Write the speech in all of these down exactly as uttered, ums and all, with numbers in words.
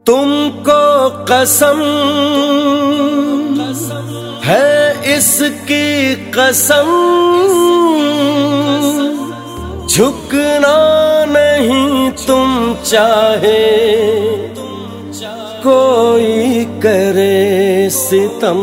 तुमको कसम है इसकी कसम, झुकना नहीं तुम चाहे कोई करे सितम।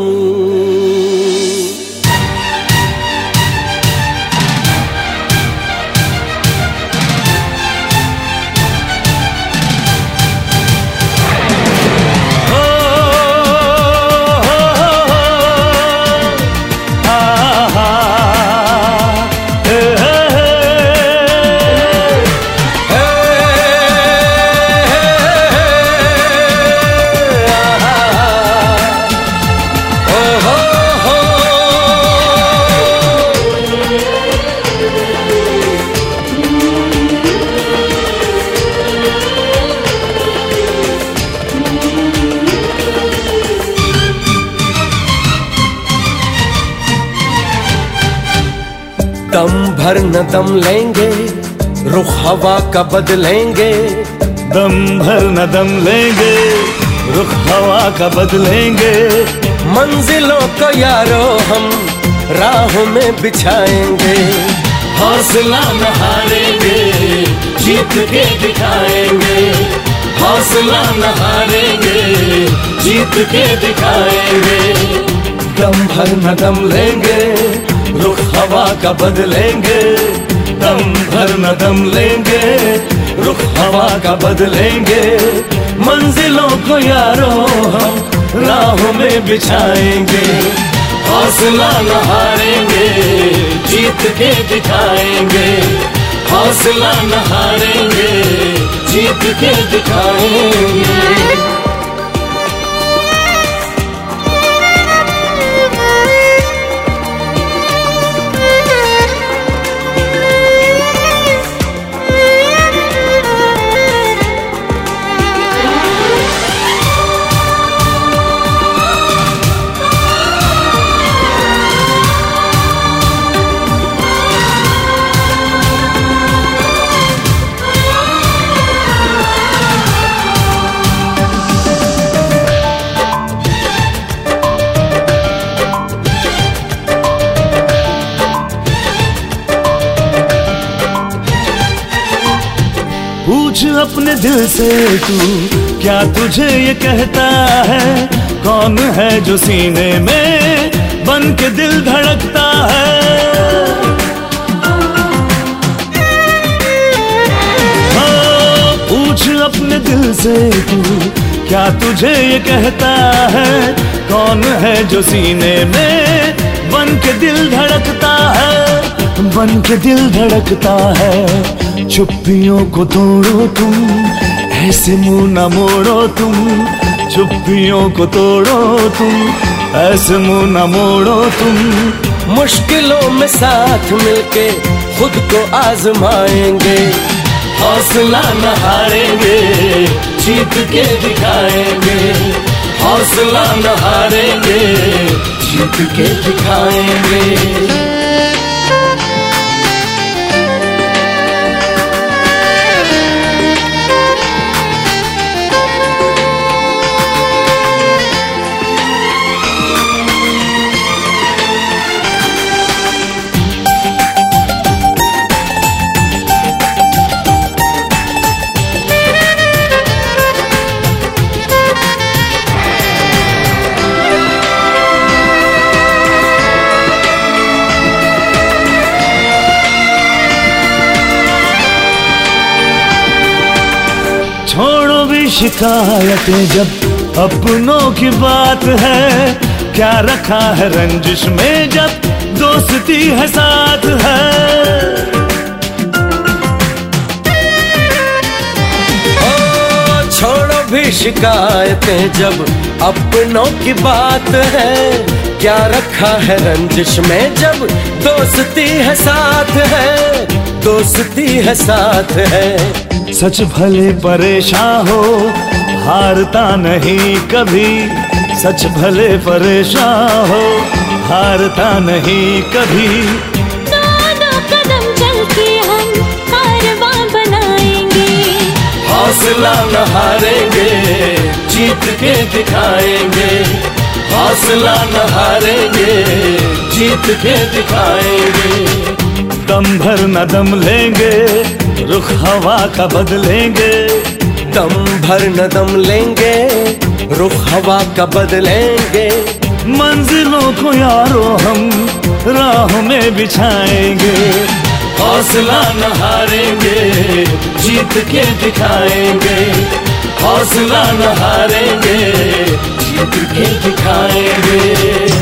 दम भर न दम लेंगे, रुख हवा का बदलेंगे। दम भर न दम लेंगे, रुख हवा का बदलेंगे। मंजिलों को यारो हम राहों में बिछाएंगे। हौसला न हारेंगे, जीत के दिखाएंगे। हौसला न हारेंगे, जीत के दिखाएंगे। दम भर न दम लेंगे, रुख हवा का बदलेंगे। दम भर न दम लेंगे, रुख हवा का बदलेंगे। मंजिलों को यारो हम राहों में बिछाएंगे। हौसला न हारेंगे, जीत के दिखाएंगे। हौसला न हारेंगे, जीत के दिखाएंगे। पूछ अपने दिल से तू, क्या तुझे ये कहता है? कौन है जो सीने में बन के दिल धड़कता है? हाँ, पूछ अपने दिल से तू, क्या तुझे ये कहता है? कौन है जो सीने में बन के दिल धड़कता है? बन के दिल धड़कता है। चुप्पियों को तोड़ो तुम, ऐसे मुंह न मोड़ो तुम। चुप्पियों को तोड़ो तुम, ऐसे मुंह न मोड़ो तुम। मुश्किलों में साथ मिलके खुद को आजमाएंगे। हौसला न हारेंगे, जीत के दिखाएंगे। हौसला न हारेंगे, जीत के दिखाएंगे। छोड़ो भी शिकायतें जब अपनों की बात है। क्या रखा है रंजिश में जब दोस्ती है साथ है। ओ, छोड़ो भी शिकायतें जब अपनों की बात है। क्या रखा है रंजिश में जब दोस्ती है साथ है। दोस्ती है साथ है। सच भले परेशान हो, हारता नहीं कभी। सच भले परेशान हो, हारता नहीं कभी। दोनों कदम चल के हम कारवां बनाएंगे। हौसला न हारेंगे, जीत के दिखाएंगे, हौसला न हारेंगे, जीत के दिखाएंगे। दम भर न दम लेंगे, रुख हवा का बदलेंगे। दम भर न दम लेंगे, रुख हवा का बदलेंगे। मंजिलों को यारो हम राह में बिछाएंगे, हौसला न हारेंगे, जीत के दिखाएंगे, हौसला न हारेंगे, जीत के दिखाएंगे।